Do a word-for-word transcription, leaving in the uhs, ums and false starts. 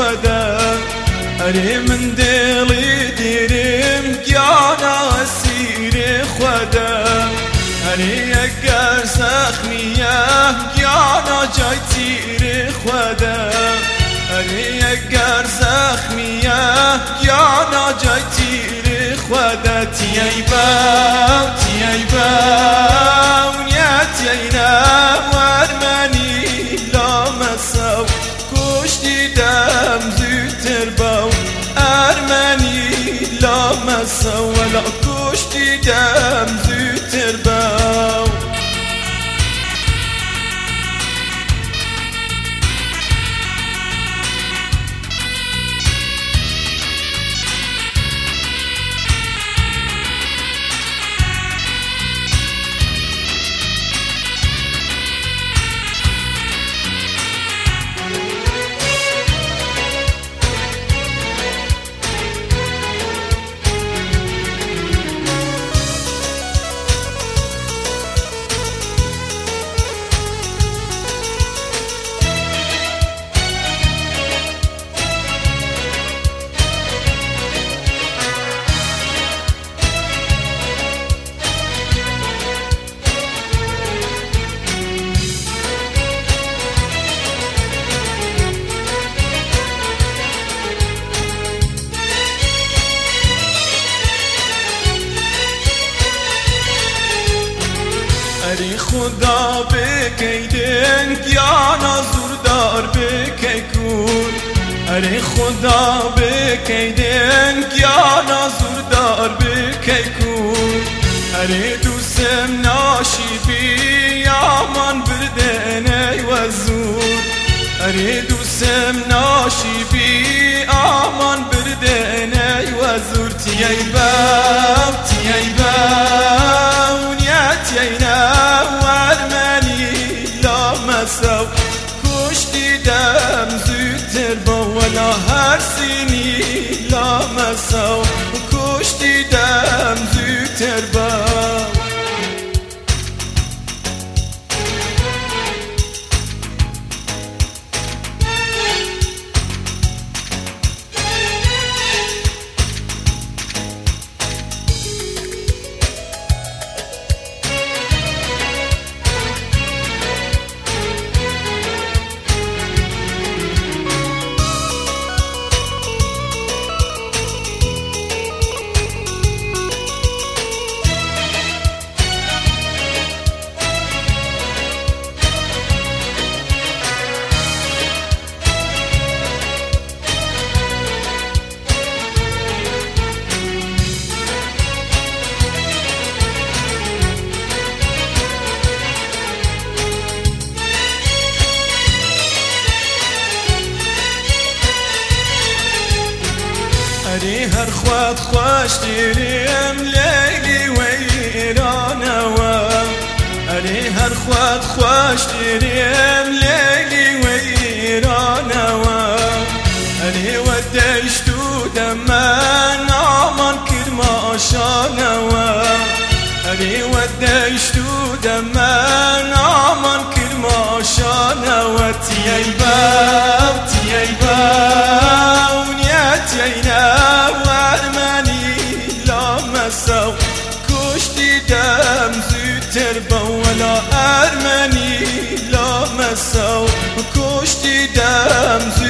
خدا اری من دلی دیرم گیانا اسیر خدا اری اگر زخمیه گیانا جای تیر خدا اری اگر زخمیه گیانا جای تیر خدا تیای باو تیای باو نیت یینا ورمانی لامساو کشتی دم زودتر باو ارمنی لامساو ولا کشتی دم زودتر باو اری خدا بکیدن گیانا زوردار بکیکون اری خدا بکیدن گیانا زوردار بکیکون اری دوستم ناشیبی آمان بردن ای وزور اری دوستم ناشیبی آمان بردن ای وزور تیای باو تیای باو نیت یینا سو کشتی دم زودتر با ولا هر سینی لامساو کشتی دم زودتر با اری هر خواد خوش دیرم لیلی و ایرانوا اری هر خواد خوش دیرم لیلی و ایرانوا اری ودیش تو دمن آمان کرما شانوا اری ودیش تو دمن آمان کرما شانوا تیای باو تیای باو نیت یینا سو کشتی دم زودتر با ولا ارمنی لامساو کشتی دم زودتر